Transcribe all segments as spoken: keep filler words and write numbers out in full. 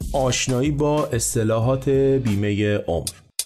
آشنایی با اصطلاحات بیمه عمر.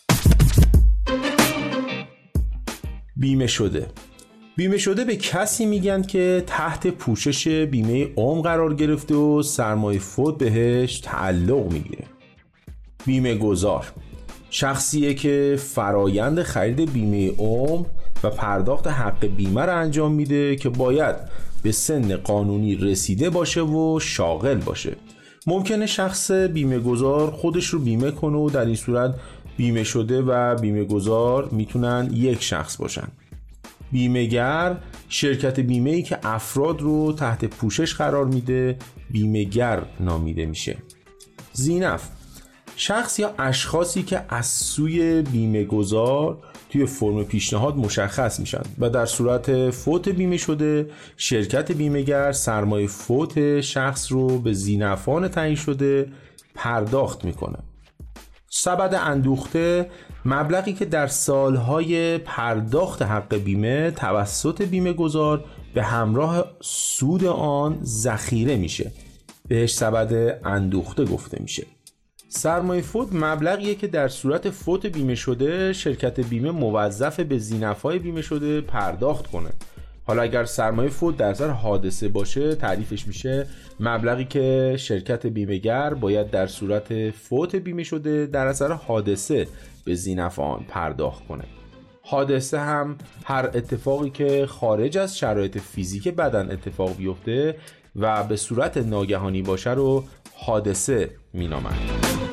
بیمه شده بیمه شده به کسی میگن که تحت پوشش بیمه عمر قرار گرفته و سرمایه فوت بهش تعلق میگیره. بیمه گذار شخصیه که فرایند خرید بیمه عمر و پرداخت حق بیمه رو انجام میده که باید به سن قانونی رسیده باشه و شاغل باشه. ممکنه شخص بیمه گذار خودش رو بیمه کنه و در این صورت بیمه شده و بیمه گذار میتونن یک شخص باشن. بیمه‌گر شرکت بیمه‌ای که افراد رو تحت پوشش قرار میده بیمه‌گر نامیده میشه. زینف شخص یا اشخاصی که از سوی بیمه گذار توی فرم پیشنهاد مشخص میشن و در صورت فوت بیمه شده شرکت بیمه‌گر سرمایه فوت شخص رو به ذینفعان تعیین شده پرداخت میکنه. سبد اندوخته مبلغی که در سالهای پرداخت حق بیمه توسط بیمه گذار به همراه سود آن ذخیره میشه، بهش سبد اندوخته گفته میشه. سرمایه فوت مبلغیه که در صورت فوت بیمه شده شرکت بیمه موظف به ذینفعای بیمه شده پرداخت کنه. حالا اگر سرمایه فوت در اثر حادثه باشه تعریفش میشه مبلغی که شرکت بیمه‌گر باید در صورت فوت بیمه شده در اثر حادثه به ذینفعان پرداخت کنه. حادثه هم هر اتفاقی که خارج از شرایط فیزیک بدن اتفاق بیفته و به صورت ناگهانی باشه رو حادثه مینامند.